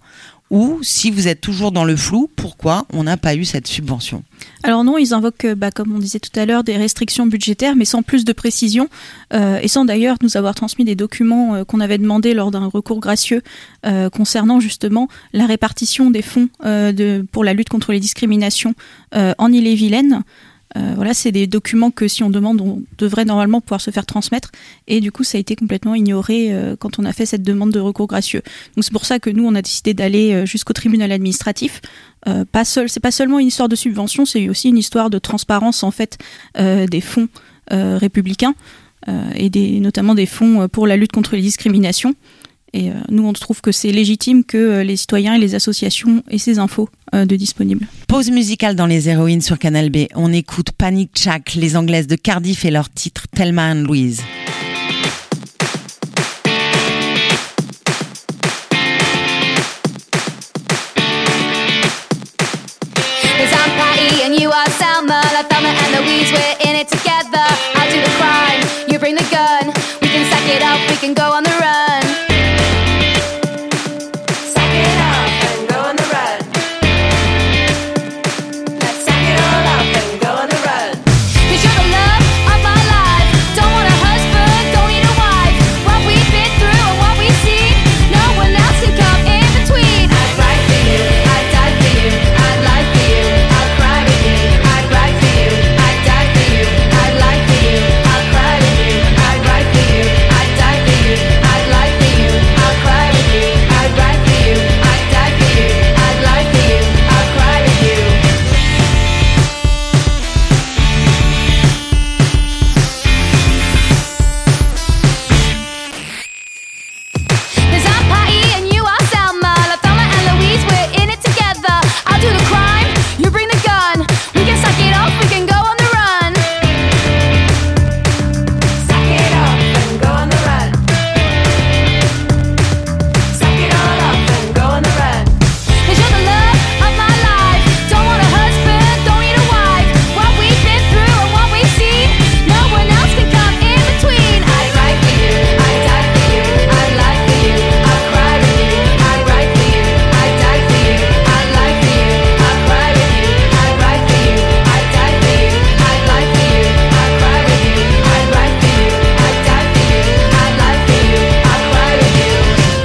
Ou, si vous êtes toujours dans le flou, pourquoi on n'a pas eu cette subvention ? Alors non, ils invoquent, bah, comme on disait tout à l'heure, des restrictions budgétaires, mais sans plus de précision, euh, et sans d'ailleurs nous avoir transmis des documents euh, qu'on avait demandés lors d'un recours gracieux euh, concernant justement la répartition des fonds euh, de, pour la lutte contre les discriminations euh, en Ille-et-Vilaine. Euh, voilà, c'est des documents que si on demande, on devrait normalement pouvoir se faire transmettre. Et du coup, ça a été complètement ignoré euh, quand on a fait cette demande de recours gracieux. Donc c'est pour ça que nous, on a décidé d'aller euh, jusqu'au tribunal administratif. Euh, pas seul, c'est pas seulement une histoire de subvention, c'est aussi une histoire de transparence en fait euh, des fonds euh, républicains euh, et des, notamment des fonds pour la lutte contre les discriminations. Et euh, nous, on trouve que c'est légitime que euh, les citoyens et les associations aient ces infos euh, de disponibles. Pause musicale dans Les Héroïnes sur Canal B. On écoute Panic Shack, les Anglaises de Cardiff et leur titre Thelma and Louise. And you are Selma, like Thelma and Louise, we're in it together. I'll do the crime, you bring the gun. We can sack it up, we can go on the run. Sack it up and go on the run. Let's sack it all up and go on the run. 'Cause you're the love of my life. Don't want a husband, don't need a wife. What we've been through and what we see, no one else can come in between. I'd fight for you, I'd die for you, I'd lie for you, I'd cry with you, I'd write for you, I'd die for you, I'd lie for you, I'd cry with you, I'd write for you, I'd die for you, I'd lie for you, I'd cry with you, I'd write for you, I'd die for you, I'd lie for you, I'd cry with you. Cause I'm Patty and you are Selma, like Thelma and Louise, we're in it together. I'll do the crime, you bring the gun. We can suck it off, we can go on the run. Suck it off and go on the run. Suck it all up and go on the run. 'Cause you're the love of my life. Don't want a husband, don't need a wife. What we've been through and what we've seen, no one else can come in between. I'd write for you, I'd die for you, I'd lie for you, I'd cry with you, I'd write for you, I'd die for you, I'd lie for you, I'd cry with you, I'd write for you, I'd die for you, I'd lie for you, I'd cry with you, I'd write for you, I'd die for you, I'd lie for you, I'd cry with you.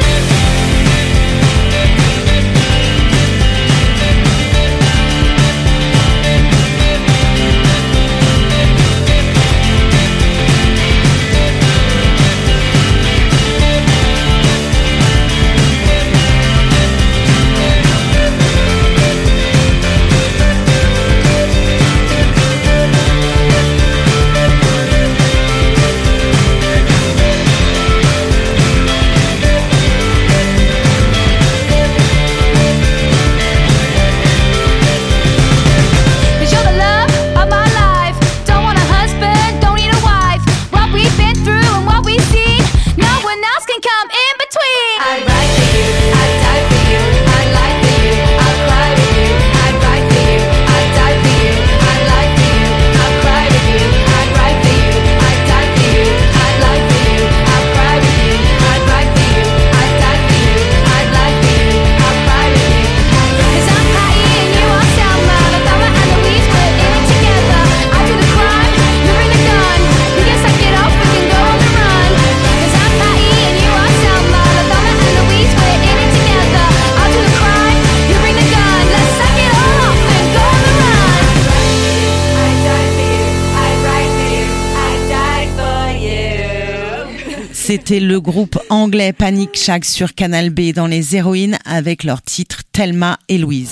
Cause you're the love of my life. Don't want a husband, don't need a wife. What we've been through and what we've seen, no one else can come in between. I'd write for you, I'd die for you, I'd lie for you, I'd cry with you, I'd write for you, I'd die for you, I'd lie for you, I'd cry with you, I'd write for you, I'd die for you, I'd lie for you, I'd cry with you, I'd write for you, I'd die for you, I'd lie for you, I'd cry with you. 'Cause I'm Patty and you are Selma, like Thelma and Louise, we're in it together. I'll do the crime, you bring the gun. We can suck it off, we can go on the run. 'Cause I'm Patty and you are Selma, like Thelma and Louise, we're in it together. I'll do the crime, you bring the gun. Let's suck it all off and go on the run. I die for you, I write for you, I die for you. C'était le groupe anglais Panic Shack sur Canal B dans Les Héroïnes avec leur titre Thelma et Louise.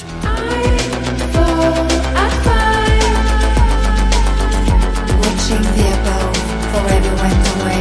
Watching the above forever went away.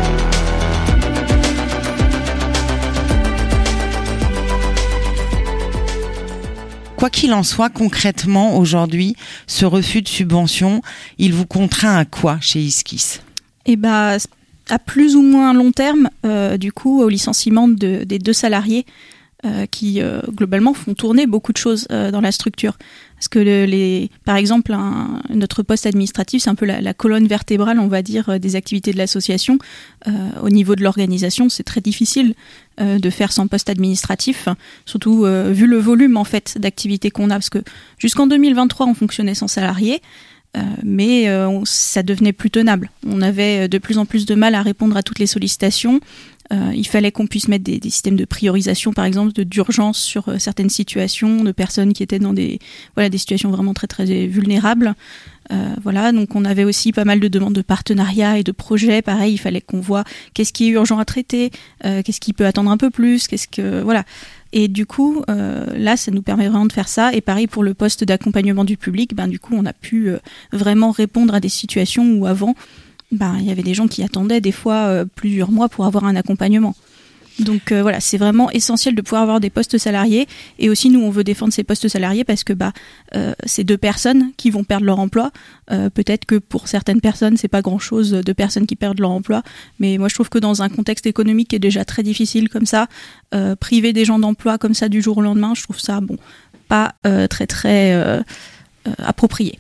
Quoi qu'il en soit, concrètement, aujourd'hui, ce refus de subvention, il vous contraint à quoi chez Iskis ? Et bah, à plus ou moins long terme, euh, du coup, au licenciement de, des deux salariés euh, qui euh, globalement font tourner beaucoup de choses euh, dans la structure. Parce que le, les, par exemple, un, notre poste administratif, c'est un peu la, la colonne vertébrale, on va dire, euh, des activités de l'association. Euh, au niveau de l'organisation, c'est très difficile euh, de faire son poste administratif, surtout euh, vu le volume en fait d'activités qu'on a. Parce que jusqu'en deux mille vingt-trois, on fonctionnait sans salariés. Euh, mais euh, on, ça devenait plus tenable. On avait de plus en plus de mal à répondre à toutes les sollicitations. Euh, il fallait qu'on puisse mettre des, des systèmes de priorisation, par exemple, de, d'urgence sur euh, certaines situations, de personnes qui étaient dans des, voilà, des situations vraiment très très vulnérables. Euh, voilà, donc on avait aussi pas mal de demandes de partenariats et de projets. Pareil, il fallait qu'on voit qu'est-ce qui est urgent à traiter, euh, qu'est-ce qui peut attendre un peu plus, qu'est-ce que voilà. Et du coup, euh, là, ça nous permet vraiment de faire ça. Et pareil pour le poste d'accompagnement du public, ben du coup, on a pu euh, vraiment répondre à des situations où avant, ben il y avait des gens qui attendaient des fois euh, plusieurs mois pour avoir un accompagnement. Donc euh, voilà, c'est vraiment essentiel de pouvoir avoir des postes salariés. Et aussi, nous, on veut défendre ces postes salariés parce que bah, euh, c'est deux personnes qui vont perdre leur emploi. Euh, peut-être que pour certaines personnes, c'est pas grand-chose de personnes qui perdent leur emploi. Mais moi, je trouve que dans un contexte économique qui est déjà très difficile comme ça, euh, priver des gens d'emploi comme ça du jour au lendemain, je trouve ça bon, pas euh, très très euh, euh, approprié.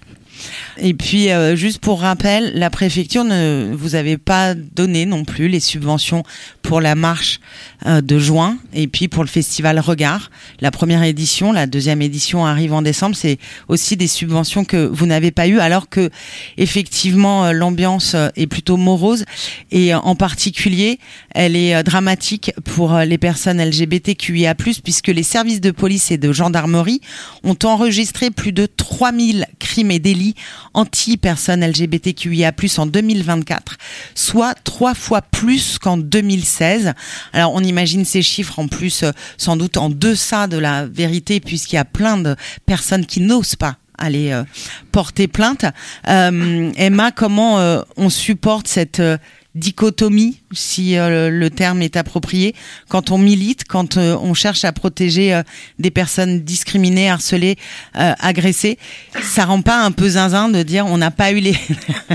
Et puis, euh, juste pour rappel, la préfecture ne vous avait pas donné non plus les subventions pour la marche euh, de juin et puis pour le festival Regard. La première édition, la deuxième édition arrive en décembre. C'est aussi des subventions que vous n'avez pas eues, alors que effectivement l'ambiance est plutôt morose et en particulier, elle est dramatique pour les personnes L G B T Q I A plus, puisque les services de police et de gendarmerie ont enregistré plus de trois mille crimes et délits anti-personnes L G B T Q I A plus, en deux mille vingt-quatre, soit trois fois plus qu'en deux mille seize. Alors on imagine ces chiffres en plus euh, sans doute en deçà de la vérité, puisqu'il y a plein de personnes qui n'osent pas aller euh, porter plainte. Euh, Emma, comment euh, on supporte cette euh, dichotomie, si euh, le terme est approprié, quand on milite, quand euh, on cherche à protéger euh, des personnes discriminées, harcelées, euh, agressées? Ça rend pas un peu zinzin de dire on n'a pas eu les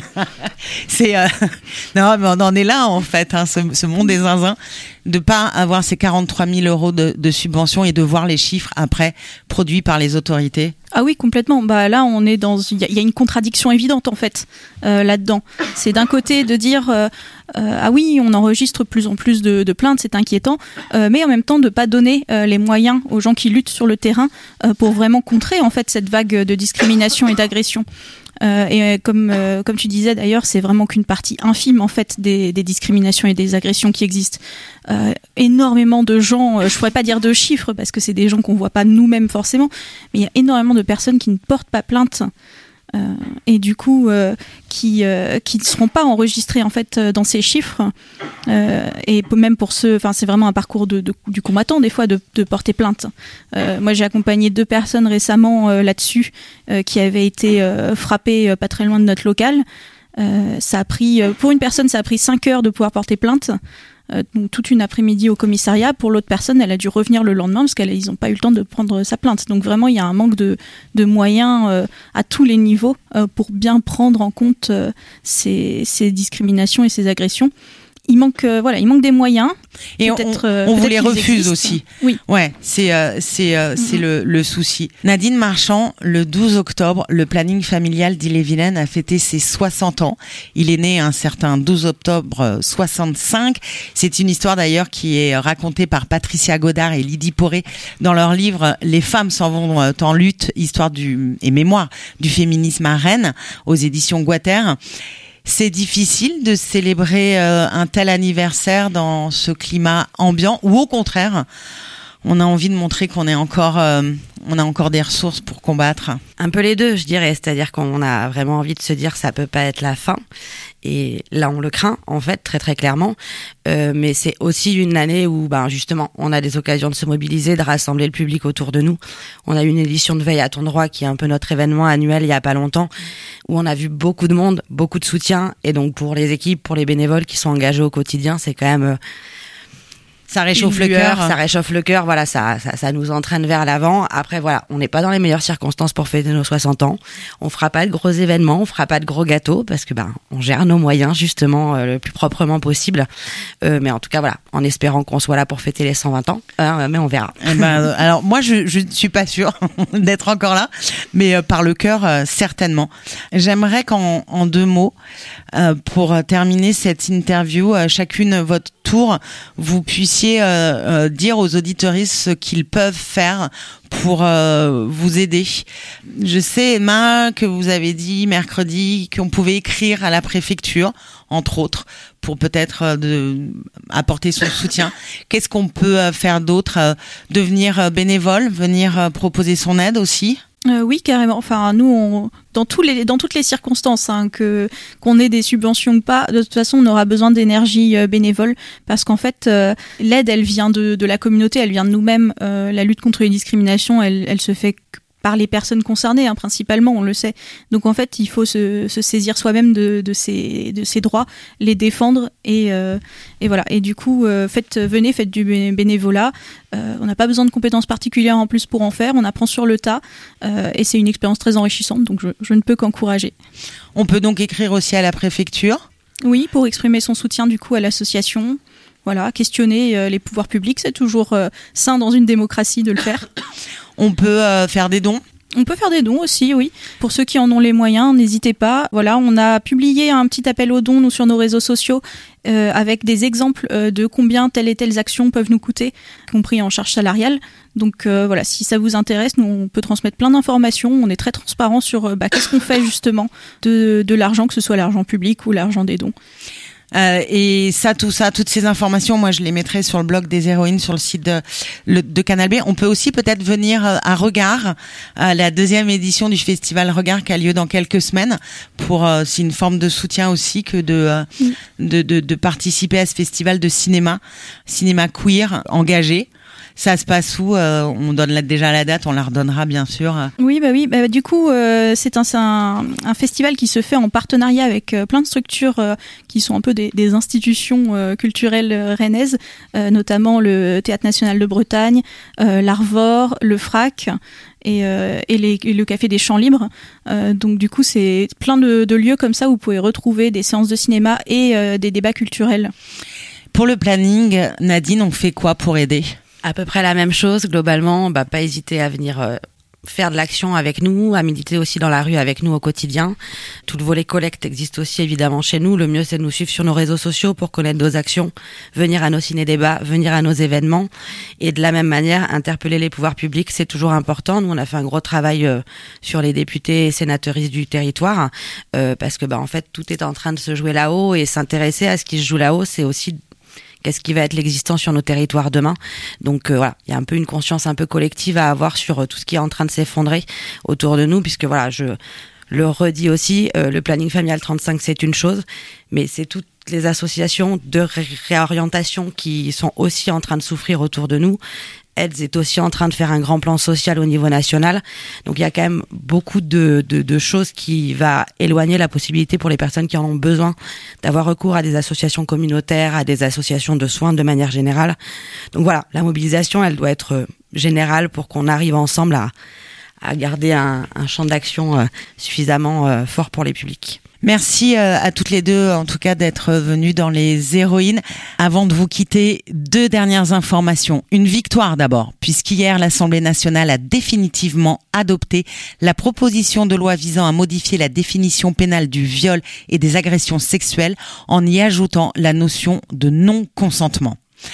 c'est euh... non mais on en est là en fait, hein, ce, ce monde des zinzins, de pas avoir ces quarante-trois mille euros de, de subventions et de voir les chiffres après produits par les autorités? Ah oui, complètement. Bah là, on est dans, il y, y a une contradiction évidente en fait euh, là-dedans. C'est d'un côté de dire euh, euh, ah oui, on enregistre plus en plus de, de plaintes, c'est inquiétant, euh, mais en même temps de pas donner euh, les moyens aux gens qui luttent sur le terrain euh, pour vraiment contrer en fait cette vague de discrimination et d'agression. Euh, et euh, comme euh, comme tu disais d'ailleurs, c'est vraiment qu'une partie infime en fait des, des discriminations et des agressions qui existent. Euh, énormément de gens, euh, je pourrais pas dire de chiffres parce que c'est des gens qu'on voit pas nous-mêmes forcément, mais il y a énormément de personnes qui ne portent pas plainte. Euh, et du coup euh, qui euh, qui ne seront pas enregistrés en fait dans ces chiffres euh, et même pour ceux, enfin c'est vraiment un parcours de, de du combattant des fois de, de porter plainte. Euh, moi j'ai accompagné deux personnes récemment euh, là-dessus euh, qui avaient été euh, frappées euh, pas très loin de notre local. Euh, ça a pris euh, pour une personne ça a pris cinq heures de pouvoir porter plainte. Euh, donc toute une après-midi au commissariat. Pour l'autre personne, elle a dû revenir le lendemain parce qu'ils n'ont pas eu le temps de prendre sa plainte. Donc vraiment, il y a un manque de, de moyens euh, à tous les niveaux euh, pour bien prendre en compte euh, ces, ces discriminations et ces agressions. Il manque, euh, voilà, il manque des moyens. Et on, euh, on vous les refuse aussi. Oui. Ouais, c'est euh, c'est euh, mm-hmm. c'est le, le souci. Nadine Marchand, le douze octobre, le planning familial d'Ille-et-Vilaine a fêté ses soixante ans. Il est né un certain douze octobre soixante-cinq. C'est une histoire d'ailleurs qui est racontée par Patricia Godard et Lydie Poré dans leur livre Les femmes s'en vont en lutte, histoire du et mémoire du féminisme à Rennes, aux éditions Guater. C'est difficile de célébrer euh, un tel anniversaire dans ce climat ambiant, ou au contraire, on a envie de montrer qu'on est encore, euh, on a encore des ressources pour combattre? Un peu les deux, je dirais. C'est-à-dire qu'on a vraiment envie de se dire ça peut pas être la fin. Et là, on le craint, en fait, très très clairement. Euh, mais c'est aussi une année où, ben justement, on a des occasions de se mobiliser, de rassembler le public autour de nous. On a eu une édition de Veille à ton droit, qui est un peu notre événement annuel il y a pas longtemps, où on a vu beaucoup de monde, beaucoup de soutien. Et donc, pour les équipes, pour les bénévoles qui sont engagés au quotidien, c'est quand même... Euh, Ça réchauffe une le lueur, cœur. ça réchauffe le cœur, voilà, ça, ça, ça nous entraîne vers l'avant. Après, voilà, on n'est pas dans les meilleures circonstances pour fêter nos soixante ans. On fera pas de gros événements, on fera pas de gros gâteaux parce que ben, on gère nos moyens justement euh, le plus proprement possible. Euh, mais en tout cas, voilà, en espérant qu'on soit là pour fêter les cent vingt ans, euh, mais on verra. Eh ben, alors moi, je, je ne suis pas sûre d'être encore là, mais euh, par le cœur, euh, certainement. J'aimerais qu'en en deux mots, euh, pour terminer cette interview, euh, chacune votre tour, vous puissiez euh, euh, dire aux auditeuristes ce qu'ils peuvent faire pour euh, vous aider. Je sais, Emma, que vous avez dit mercredi qu'on pouvait écrire à la préfecture, entre autres, pour peut-être euh, de apporter son soutien. Qu'est-ce qu'on peut euh, faire d'autre euh, Devenir euh, bénévole, venir euh, proposer son aide aussi? Euh, oui, carrément. Enfin, nous, on, dans tous les, dans toutes les circonstances, hein, que qu'on ait des subventions ou pas, de toute façon, on aura besoin d'énergie euh, bénévole, parce qu'en fait, euh, l'aide, elle vient de, de la communauté, elle vient de nous-mêmes. Euh, la lutte contre les discriminations, elle, elle se fait par les personnes concernées, hein, principalement, on le sait. Donc en fait, il faut se, se saisir soi-même de, de ses, de ses droits, les défendre, et, euh, et voilà. Et du coup, euh, faites, venez, faites du bénévolat. Euh, on n'a pas besoin de compétences particulières en plus pour en faire. On apprend sur le tas, euh, et c'est une expérience très enrichissante. Donc je, je ne peux qu'encourager. On peut donc écrire aussi à la préfecture. Oui, pour exprimer son soutien du coup à l'association. Voilà, questionner euh, les pouvoirs publics, c'est toujours euh, sain dans une démocratie de le faire. On peut euh, faire des dons. On peut faire des dons aussi, oui. Pour ceux qui en ont les moyens, n'hésitez pas. Voilà, on a publié un petit appel aux dons, nous, sur nos réseaux sociaux, euh, avec des exemples euh, de combien telles et telles actions peuvent nous coûter, compris en charge salariale. Donc euh, voilà, si ça vous intéresse, nous, on peut transmettre plein d'informations. On est très transparent sur euh, bah, qu'est-ce qu'on fait justement de, de l'argent, que ce soit l'argent public ou l'argent des dons. Euh, et ça, tout ça, toutes ces informations, moi, je les mettrai sur le blog des héroïnes, sur le site de, le, de Canal B. On peut aussi peut-être venir à Regard, à la deuxième édition du festival Regard qui a lieu dans quelques semaines. Pour, euh, c'est une forme de soutien aussi que de, euh, mm. de, de, de participer à ce festival de cinéma, cinéma queer engagé. Ça se passe où? euh, On donne là déjà la date, on la redonnera bien sûr. Oui, bah oui. Bah, du coup, euh, c'est un, c'est un, un festival qui se fait en partenariat avec euh, plein de structures euh, qui sont un peu des, des institutions euh, culturelles euh, rennaises, euh, notamment le Théâtre National de Bretagne, euh, l'Arvor, le F R A C et, euh, et, les, et le Café des Champs Libres. Euh, donc du coup, c'est plein de, de lieux comme ça où vous pouvez retrouver des séances de cinéma et euh, des débats culturels. Pour le planning, Nadine, on fait quoi pour aider? À peu près la même chose, globalement, bah, pas hésiter à venir euh, faire de l'action avec nous, à militer aussi dans la rue avec nous au quotidien. Tout le volet collecte existe aussi évidemment chez nous. Le mieux, c'est de nous suivre sur nos réseaux sociaux pour connaître nos actions, venir à nos ciné-débats, venir à nos événements. Et de la même manière, interpeller les pouvoirs publics, c'est toujours important. Nous, on a fait un gros travail euh, sur les députés et sénateuristes du territoire, euh, parce que bah, en fait, tout est en train de se jouer là-haut, et s'intéresser à ce qui se joue là-haut, c'est aussi qu'est-ce qui va être l'existence sur nos territoires demain. Donc euh, voilà, il y a un peu une conscience un peu collective à avoir sur euh, tout ce qui est en train de s'effondrer autour de nous, puisque voilà, je le redis aussi, euh, le planning familial trente-cinq, c'est une chose, mais c'est toutes les associations de ré- réorientation qui sont aussi en train de souffrir autour de nous. Aids est aussi en train de faire un grand plan social au niveau national. Donc il y a quand même beaucoup de, de, de choses qui va éloigner la possibilité pour les personnes qui en ont besoin d'avoir recours à des associations communautaires, à des associations de soins de manière générale. Donc voilà, la mobilisation, elle doit être générale pour qu'on arrive ensemble à, à garder un, un champ d'action euh, suffisamment euh, fort pour les publics. Merci à toutes les deux, en tout cas, d'être venues dans les héroïnes. Avant de vous quitter, deux dernières informations. Une victoire d'abord, puisqu'hier, l'Assemblée nationale a définitivement adopté la proposition de loi visant à modifier la définition pénale du viol et des agressions sexuelles en y ajoutant la notion de non-consentement.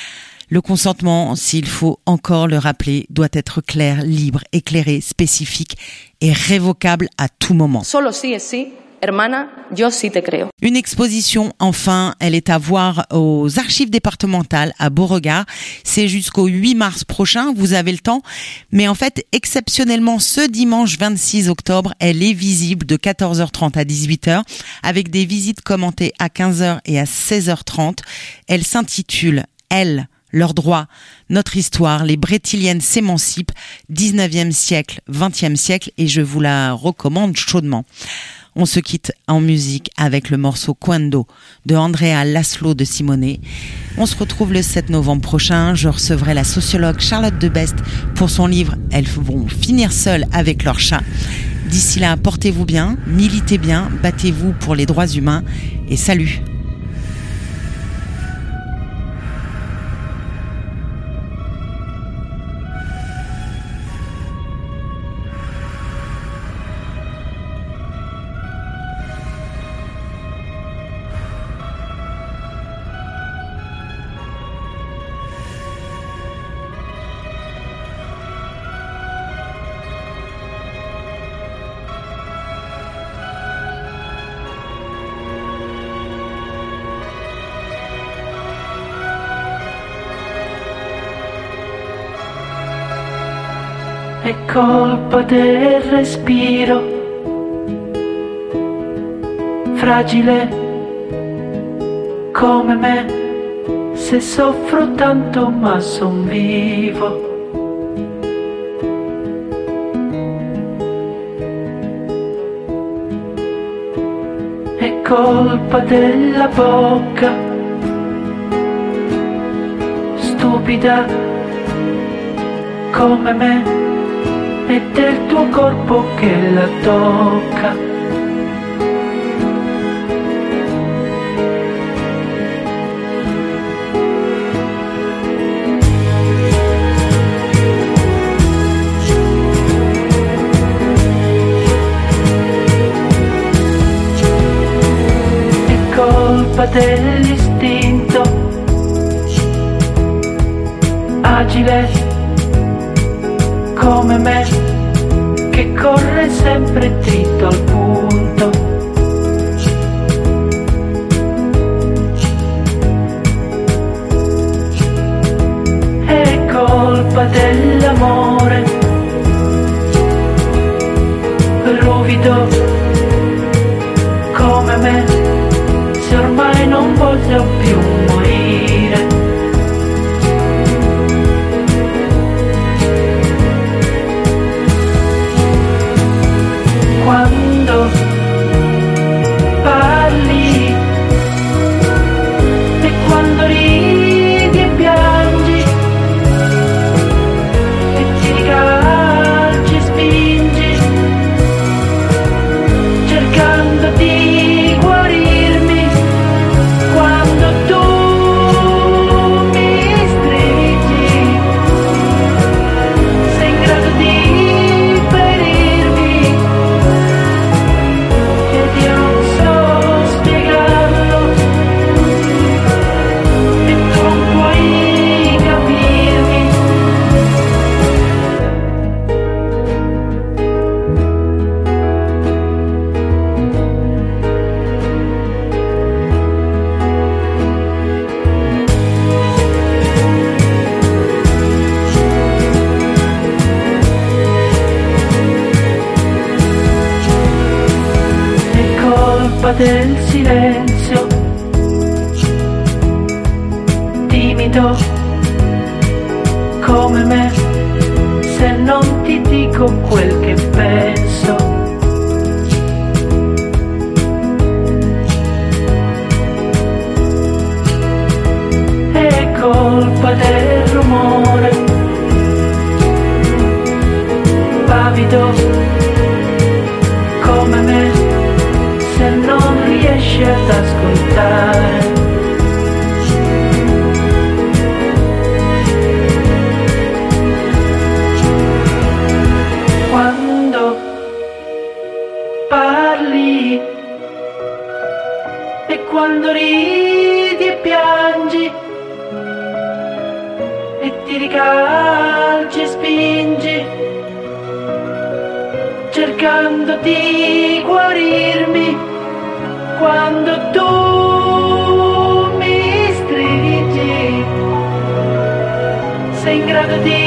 Le consentement, s'il faut encore le rappeler, doit être clair, libre, éclairé, spécifique et révocable à tout moment. Solo si es si. Hermana, yo sí te creo. Une exposition, enfin, elle est à voir aux archives départementales à Beauregard. C'est jusqu'au huit mars prochain, vous avez le temps. Mais en fait, exceptionnellement, ce dimanche vingt-six octobre, elle est visible de quatorze heures trente à dix-huit heures, avec des visites commentées à quinze heures et à seize heures trente. Elle s'intitule « Elle ». Leurs droits, notre histoire, les Brétiliennes s'émancipent, dix-neuvième siècle, vingtième siècle, et je vous la recommande chaudement. On se quitte en musique avec le morceau Quando de Andrea Laszlo de Simone. On se retrouve le sept novembre prochain. Je recevrai la sociologue Charlotte Debest pour son livre « Elles vont finir seules avec leur chat ». D'ici là, portez-vous bien, militez bien, battez-vous pour les droits humains et salut. È colpa del respiro, fragile come me, se soffro tanto ma son vivo. È colpa della bocca, stupida come me, e del tuo corpo che la tocca. È colpa dell'istinto, agile come me, che corre sempre dritto al punto. È colpa dell'amore, ruvido come me, se ormai non voglio più morire. Quando parli e quando ridi e piangi e ti ricalci e spingi, cercando di guarirmi, quando tu mi stringi, sei in grado di ferirmi. Io non so spiegarlo e tu non puoi capirmi. È colpa del silenzio, timido come me, se non ti dico quel che penso. È colpa del rumore, pavido come me, se non riesci ad ascoltare. Quando parli e quando ridi e piangi e ti ricalci e spingi, cercando di guarirmi, quando tu mi stringi, sei in grado di